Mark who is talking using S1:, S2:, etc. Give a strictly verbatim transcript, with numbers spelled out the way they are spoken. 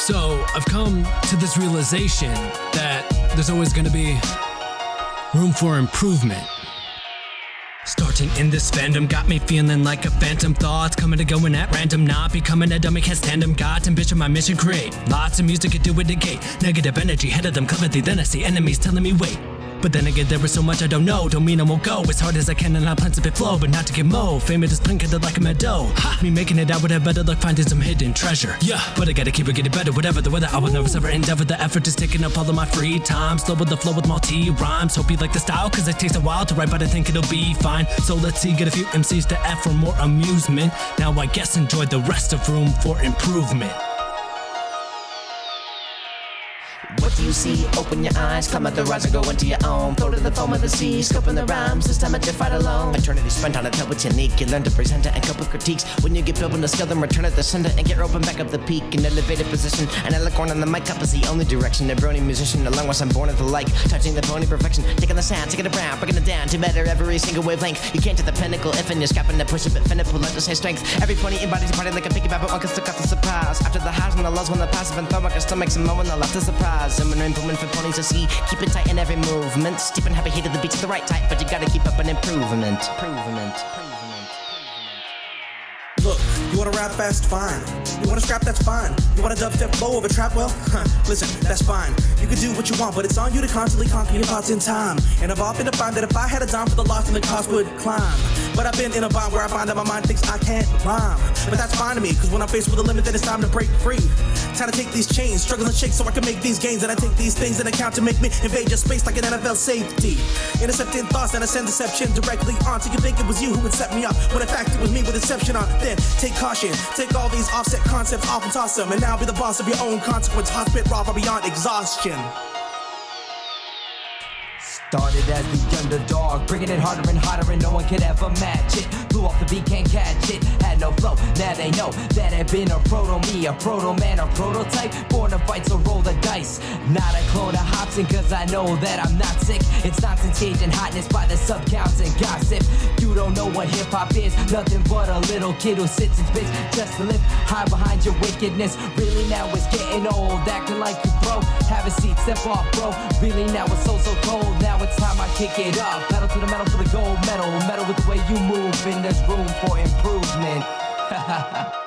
S1: So I've come to this realization that there's always gonna be room for improvement. Starting in this fandom got me feeling like a phantom. Thoughts coming and going at random, not becoming a dummy, can't stand them. Got ambition, my mission create lots of music and do it negate negative energy, head of them cleverly, then I see enemies telling me wait. But then again, there is so much I don't know. Don't mean I won't go as hard as I can and I plan to spit flow, but not to get mo. Fame it is blinking like a meadow. Ha! Me making it out would have better luck finding some hidden treasure. Yeah, but I gotta keep it getting better, whatever the weather. I will never ever endeavor. The effort is taking up all of my free time. Slow with the flow with multi rhymes. Hope you like the style, cause it takes a while to write, but I think it'll be fine. So let's see, get a few M Cs to F for more amusement. Now I guess enjoy the rest of room for improvement.
S2: What do you see? Open your eyes, climb out the rise and go into your own. Flow to the foam of the sea, scoping the rhymes, this time I did fight alone. Eternity spent on a tell what's unique, you learn to present it and cope with critiques. When you get building the skill, then return at the center and get open back up the peak. An elevated position, and alicorn on the mic up is the only direction. A brony musician, along with I'm born at the like. Touching the pony perfection, taking the sound, taking it around, breaking it down to better every single wavelength. You can't to the pinnacle if and you're scrapping to push it, but finna pull out to say strength. Every pony embodies a party like a piggyback, but one can still got the surprise. After the highs and the lows, when the past have been thrown, I can still make some moment, the left is surprise. And when I'm improving for ponies to see, keep it tight in every movement. Steep and happy, heat of the beats at the right type, but you gotta keep up an improvement. Improvement.
S3: Look, you wanna rap fast? Fine. You wanna scrap? That's fine. You wanna dubstep flow over trap? Well, huh, listen, that's fine. You can do what you want, but it's on you to constantly conquer your thoughts in time. And I've often to find that if I had a dime for the loss, then the cost would climb. But I've been in a bind where I find that my mind thinks I can't rhyme. But that's fine to me, cause when I'm faced with a limit, then it's time to break free. Time to take these chains, struggle and shake so I can make these gains. And I take these things in account to make me invade your space like an N F L safety. Intercepting thoughts and I send deception directly on. So you think it was you who would set me up, when in fact it was me with deception on. Then take caution, take all these offset concepts off and toss them, and now be the boss of your own consequence. Hot spit raw far beyond exhaustion.
S4: Started as the underdog, bringing it harder and hotter and no one could ever match it. Blew off the beat, can't catch it, had no flow. Now they know that I've been a proto me, a proto man, a prototype. Born to fight, so roll the dice. Not a clone of Hobson, cause I know that I'm not sick. It's nonsense, gauging hotness by the sub counts and gossip. You don't know what hip hop is, nothing but a little kid who sits and spits just to live high behind your wickedness. Really now it's getting old, acting like you bro. Have a seat, step off bro. Really now it's so so cold. Now it's time I kick it up. Pedal to the metal for the gold medal. Metal with the way you move, and there's room for improvement.